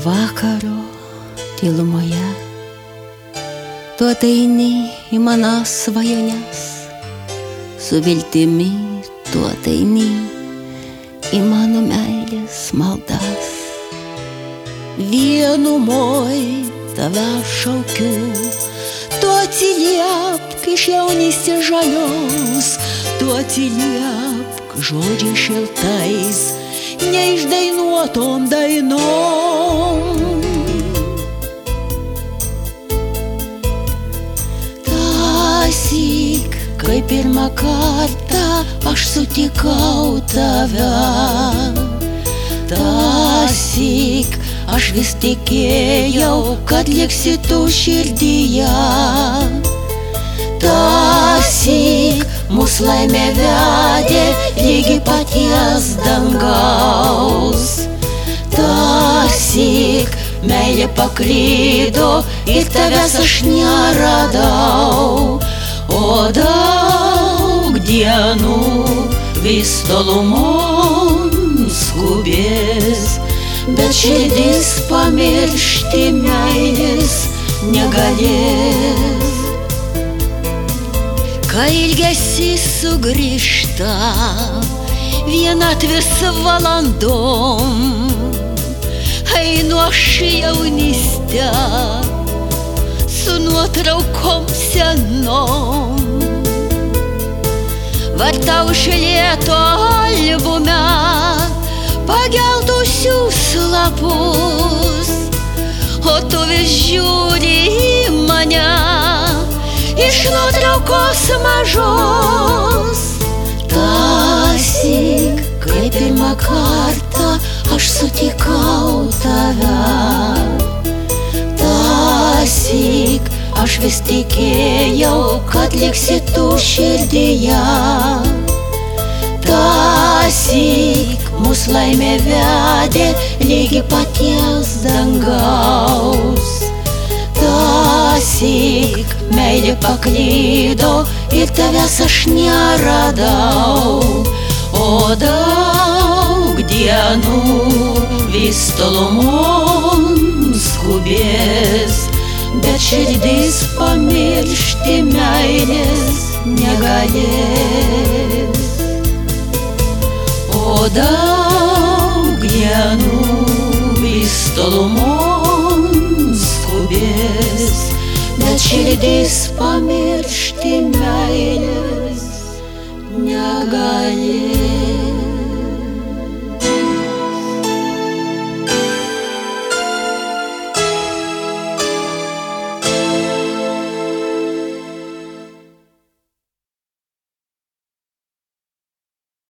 Vakaro tylumoje tu ateini į mano svajones, su viltimi tu ateini į mano meilės maldas. Vienumoj tave šaukiu, tu atsiliepk iš jaunystės žalios, tu atsiliepk žodžiais šiltais, neišdainuotom dainom. Tąsyk, kai pirmą kartą aš sutikau tave, tąsyk aš vis tikėjau, kad liksi tu širdyje. Tąsyk mus laimė vedė lygi paties dangaus. Tąsyk meilė paklydo ir tavęs aš neradau. O daug dienų vis tolumon skubės, bet širdis pamiršti meilės negalės. Kai ilgesys sugrįžta vienatvės valandom, einu aš jaunystę su nuotraukom senom. Vartau iš lėto albume pageltusius lapus, o tu vis žiūri į mane iš nuotraukos mažos. Tąsyk, kai pirmą kartą aš sutikau tave, tąsyk aš vis tikėjau, kad liksi tu širdyje. Tąsyk mus laimė vedė lygi paties dangaus. Tąsyk meilė paklydo ir tavęs aš neradau. O daug dienų vis tolumon skubės, bet širdis pamiršti meilės negalės. O daug dienų vis tolumon skubės, bet širdis pamiršti meilės